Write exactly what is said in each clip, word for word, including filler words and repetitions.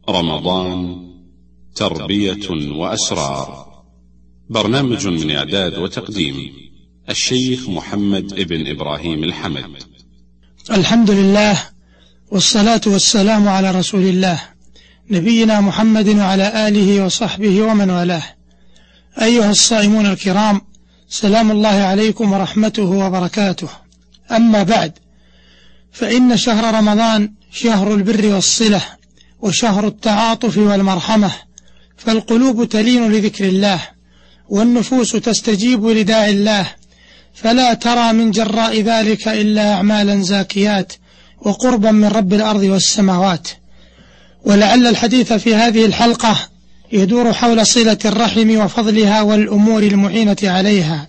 رمضان تربية وأسرار. برنامج من إعداد وتقديم الشيخ محمد ابن إبراهيم الحمد. الحمد لله والصلاة والسلام على رسول الله نبينا محمد وعلى آله وصحبه ومن والاه. أيها الصائمون الكرام، سلام الله عليكم ورحمته وبركاته. أما بعد، فإن شهر رمضان شهر البر والصلة وشهر التعاطف والمرحمة، فالقلوب تلين لذكر الله والنفوس تستجيب لداعي الله، فلا ترى من جراء ذلك إلا أعمالا زاكيات وقربا من رب الأرض والسماوات. ولعل الحديث في هذه الحلقة يدور حول صلة الرحم وفضلها والأمور المعينة عليها،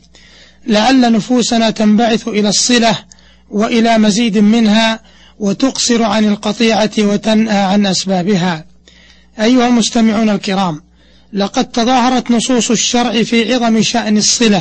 لعل نفوسنا تنبعث إلى الصلة وإلى مزيد منها، وتقصر عن القطيعة وتنأى عن أسبابها. أيها المستمعون الكرام، لقد تظاهرت نصوص الشرع في عظم شأن الصلة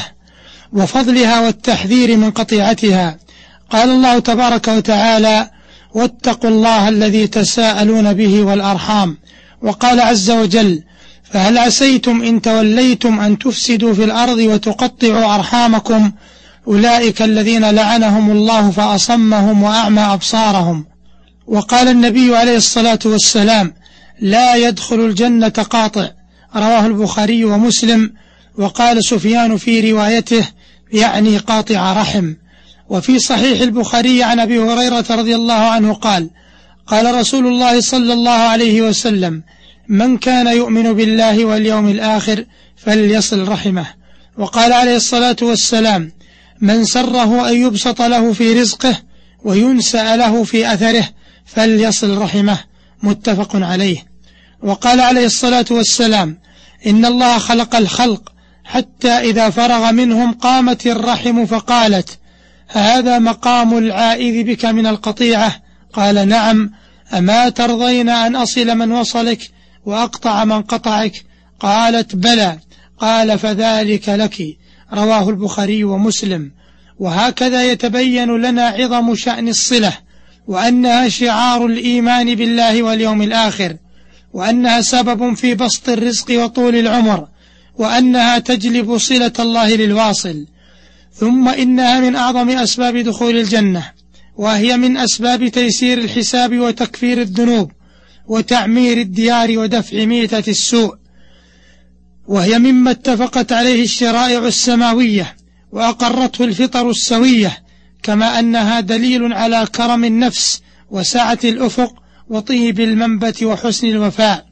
وفضلها والتحذير من قطيعتها. قال الله تبارك وتعالى: واتقوا الله الذي تساءلون به والأرحام. وقال عز وجل: فهل عسيتم إن توليتم أن تفسدوا في الأرض وتقطعوا أرحامكم أولئك الذين لعنهم الله فأصمهم وأعمى أبصارهم. وقال النبي عليه الصلاة والسلام: لا يدخل الجنة قاطع، رواه البخاري ومسلم. وقال سفيان في روايته: يعني قاطع رحم. وفي صحيح البخاري عن أبي هريرة رضي الله عنه قال: قال رسول الله صلى الله عليه وسلم: من كان يؤمن بالله واليوم الآخر فليصل رحمه. وقال عليه الصلاة والسلام: من سره أن يبسط له في رزقه وينسأ له في أثره فليصل رحمه، متفق عليه. وقال عليه الصلاة والسلام: إن الله خلق الخلق حتى إذا فرغ منهم قامت الرحم فقالت: هذا مقام العائذ بك من القطيعة. قال: نعم، أما ترضين أن أصل من وصلك وأقطع من قطعك؟ قالت: بلى. قال: فذلك لك، رواه البخاري ومسلم. وهكذا يتبين لنا عظم شأن الصلة، وأنها شعار الإيمان بالله واليوم الآخر، وأنها سبب في بسط الرزق وطول العمر، وأنها تجلب صلة الله للواصل. ثم إنها من أعظم أسباب دخول الجنة، وهي من أسباب تيسير الحساب وتكفير الذنوب وتعمير الديار ودفع ميتة السوء، وهي مما اتفقت عليه الشرائع السماوية وأقرته الفطر السوية، كما أنها دليل على كرم النفس وسعة الأفق وطيب المنبت وحسن الوفاء.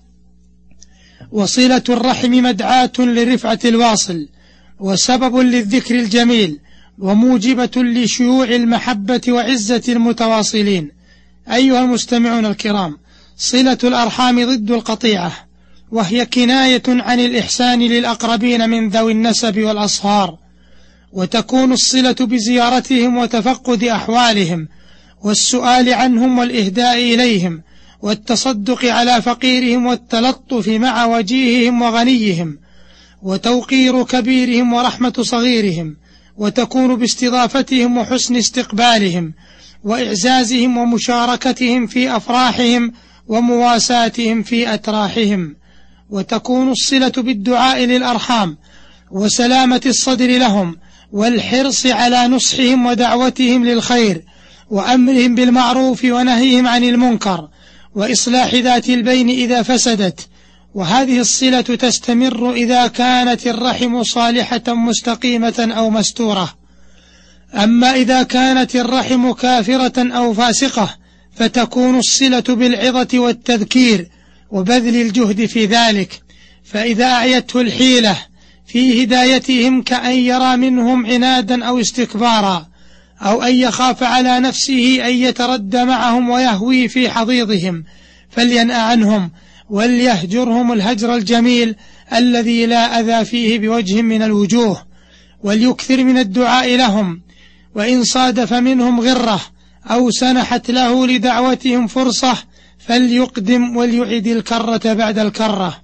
وصلة الرحم مدعاة لرفعة الواصل، وسبب للذكر الجميل، وموجبة لشيوع المحبة وعزة المتواصلين. أيها المستمعون الكرام، صلة الأرحام ضد القطيعة، وهي كناية عن الإحسان للأقربين من ذوي النسب والأصهار، وتكون الصلة بزيارتهم وتفقد أحوالهم والسؤال عنهم والإهداء إليهم والتصدق على فقيرهم والتلطف مع وجيههم وغنيهم، وتوقير كبيرهم ورحمة صغيرهم، وتكون باستضافتهم وحسن استقبالهم وإعزازهم ومشاركتهم في أفراحهم ومواساتهم في أتراحهم. وتكون الصلة بالدعاء للأرحام وسلامة الصدر لهم والحرص على نصحهم ودعوتهم للخير وأمرهم بالمعروف ونهيهم عن المنكر وإصلاح ذات البين إذا فسدت. وهذه الصلة تستمر إذا كانت الرحم صالحة مستقيمة أو مستورة. أما إذا كانت الرحم كافرة أو فاسقة فتكون الصلة بالعظة والتذكير وبذل الجهد في ذلك، فإذا أعيته الحيلة في هدايتهم كأن يرى منهم عنادا أو استكبارا، أو أن يخاف على نفسه أن يتردى معهم ويهوي في حضيضهم، فلينأ عنهم وليهجرهم الهجر الجميل الذي لا أذى فيه بوجه من الوجوه، وليكثر من الدعاء لهم، وإن صادف منهم غرة أو سنحت له لدعوتهم فرصة فليقدم وليعيد الكرة بعد الكرة.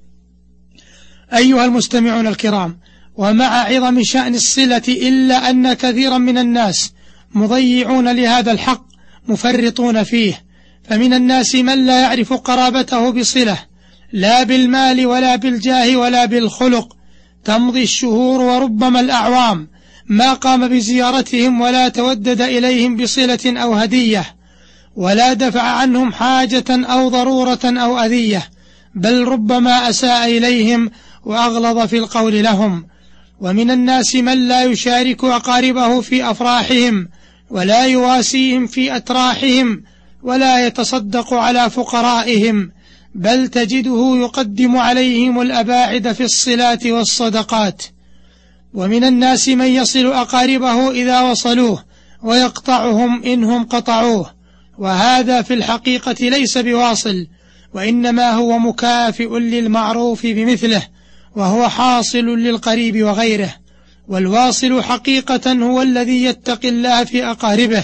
أيها المستمعون الكرام، ومع عظم شأن الصلة إلا أن كثيرا من الناس مضيعون لهذا الحق مفرطون فيه، فمن الناس من لا يعرف قرابته بصلة لا بالمال ولا بالجاه ولا بالخلق. تمضي الشهور وربما الأعوام ما قام بزيارتهم ولا تودد إليهم بصلة أو هدية، ولا دفع عنهم حاجة أو ضرورة أو أذية، بل ربما أساء إليهم وأغلظ في القول لهم. ومن الناس من لا يشارك أقاربه في أفراحهم، ولا يواسيهم في أتراحهم، ولا يتصدق على فقرائهم، بل تجده يقدم عليهم الأباعد في الصلات والصدقات. ومن الناس من يصل أقاربه إذا وصلوه، ويقطعهم إنهم قطعوه، وهذا في الحقيقة ليس بواصل، وإنما هو مكافئ للمعروف بمثله، وهو حاصل للقريب وغيره. والواصل حقيقة هو الذي يتقي الله في أقاربه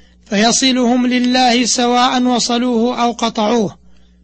فيصلهم لله سواء وصلوه أو قطعوه.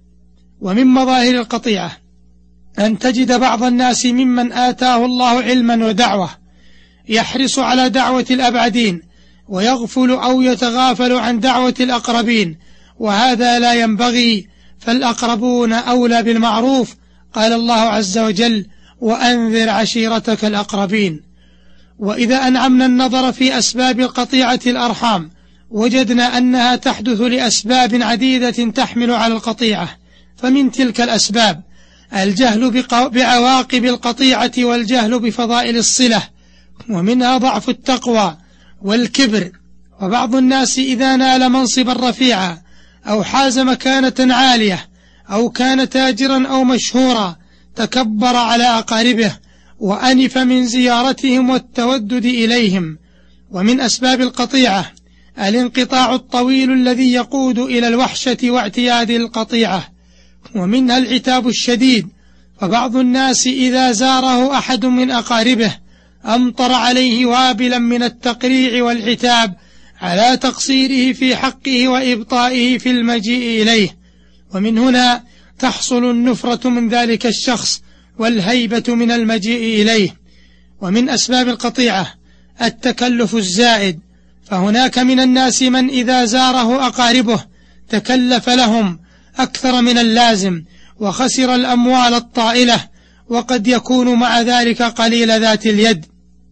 ومن مظاهر القطيعة أن تجد بعض الناس ممن آتاه الله علما ودعوة يحرص على دعوة الأبعدين، ويغفل أو يتغافل عن دعوة الأقربين، وهذا لا ينبغي، فالأقربون أولى بالمعروف. قال الله عز وجل: وأنذر عشيرتك الأقربين. وإذا أنعمنا النظر في أسباب القطيعة الأرحام وجدنا أنها تحدث لأسباب عديدة تحمل على القطيعة. فمن تلك الأسباب الجهل بعواقب القطيعة والجهل بفضائل الصلة، ومنها ضعف التقوى والكبر. وبعض الناس إذا نال منصبا رفيعا أو حاز مكانة عالية أو كان تاجرا أو مشهورا تكبر على أقاربه وأنف من زيارتهم والتودد إليهم. ومن أسباب القطيعة الانقطاع الطويل الذي يقود إلى الوحشة واعتياد القطيعة، ومنها العتاب الشديد. فبعض الناس إذا زاره أحد من أقاربه أمطر عليه وابلا من التقريع والعتاب على تقصيره في حقه وإبطائه في المجيء إليه، ومن هنا تحصل النفرة من ذلك الشخص والهيبة من المجيء إليه. ومن أسباب القطيعة التكلف الزائد، فهناك من الناس من إذا زاره أقاربه تكلف لهم أكثر من اللازم وخسر الأموال الطائلة، وقد يكون مع ذلك قليل ذات اليد.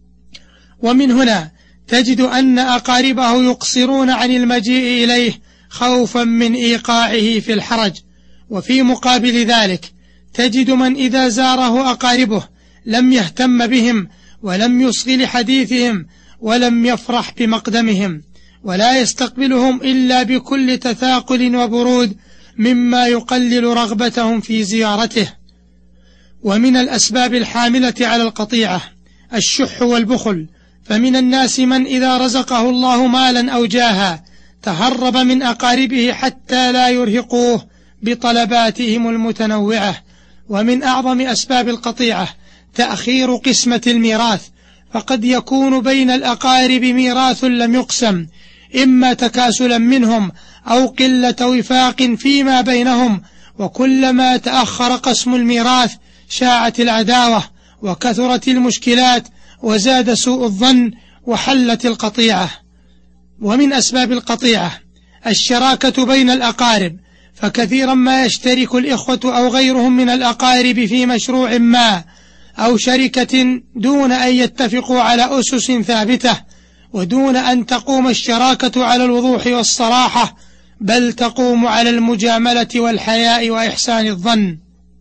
ومن هنا تجد أن أقاربه يقصرون عن المجيء إليه خوفا من إيقاعه في الحرج. وفي مقابل ذلك تجد من إذا زاره أقاربه لم يهتم بهم ولم يصغ لحديثهم ولم يفرح بمقدمهم، ولا يستقبلهم إلا بكل تثاقل وبرود مما يقلل رغبتهم في زيارته. ومن الأسباب الحاملة على القطيعة الشح والبخل، فمن الناس من إذا رزقه الله مالا أو جاها تهرب من أقاربه حتى لا يرهقوه بطلباتهم المتنوعة. ومن أعظم أسباب القطيعة تأخير قسمة الميراث، فقد يكون بين الأقارب ميراث لم يقسم، إما تكاسلا منهم أو قلة وفاق فيما بينهم، وكلما تأخر قسم الميراث شاعت العداوة وكثرت المشكلات وزاد سوء الظن وحلت القطيعة. ومن أسباب القطيعة الشراكة بين الأقارب، فكثيرا ما يشترك الإخوة أو غيرهم من الأقارب في مشروع ما أو شركة دون أن يتفقوا على أسس ثابتة، ودون أن تقوم الشراكة على الوضوح والصراحة، بل تقوم على المجاملة والحياء وإحسان الظن.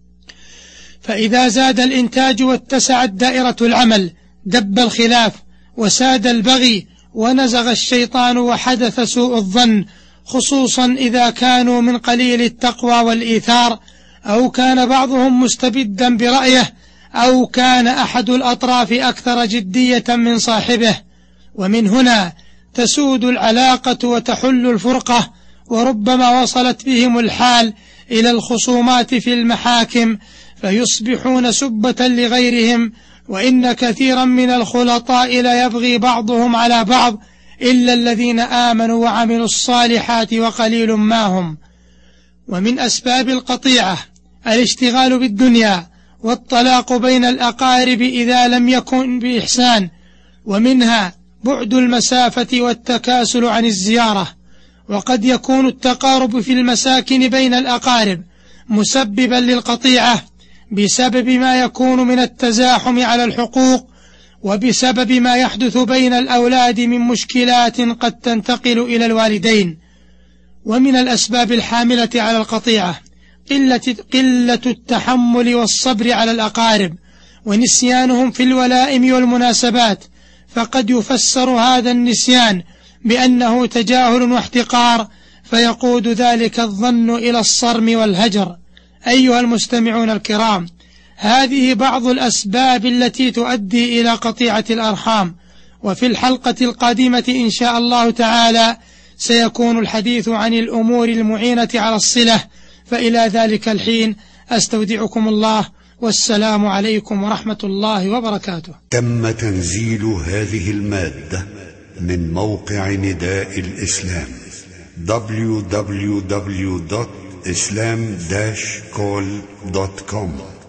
فإذا زاد الإنتاج واتسعت دائرة العمل دب الخلاف وساد البغي ونزغ الشيطان وحدث سوء الظن، خصوصا إذا كانوا من قليل التقوى والإيثار، أو كان بعضهم مستبدا برأيه، أو كان أحد الأطراف أكثر جدية من صاحبه. ومن هنا تسود العلاقة وتحل الفرقة، وربما وصلت بهم الحال إلى الخصومات في المحاكم فيصبحون سبة لغيرهم. وإن كثيرا من الخلطاء لا يبغي بعضهم على بعض إلا الذين آمنوا وعملوا الصالحات وقليل ما هم. ومن أسباب القطيعة الاشتغال بالدنيا والطلاق بين الأقارب إذا لم يكن بإحسان، ومنها بعد المسافة والتكاسل عن الزيارة. وقد يكون التقارب في المساكن بين الأقارب مسببا للقطيعة بسبب ما يكون من التزاحم على الحقوق، وبسبب ما يحدث بين الأولاد من مشكلات قد تنتقل إلى الوالدين. ومن الأسباب الحاملة على القطيعة قلة, قلة التحمل والصبر على الأقارب ونسيانهم في الولائم والمناسبات، فقد يفسر هذا النسيان بأنه تجاهل واحتقار، فيقود ذلك الظن إلى الصرم والهجر. أيها المستمعون الكرام، هذه بعض الأسباب التي تؤدي إلى قطيعة الأرحام، وفي الحلقة القادمة إن شاء الله تعالى سيكون الحديث عن الأمور المعينة على الصلة، فإلى ذلك الحين أستودعكم الله، والسلام عليكم ورحمة الله وبركاته. تم تنزيل هذه المادة من موقع نداء الإسلام دبليو دبليو دبليو دوت إسلام داش كول دوت كوم.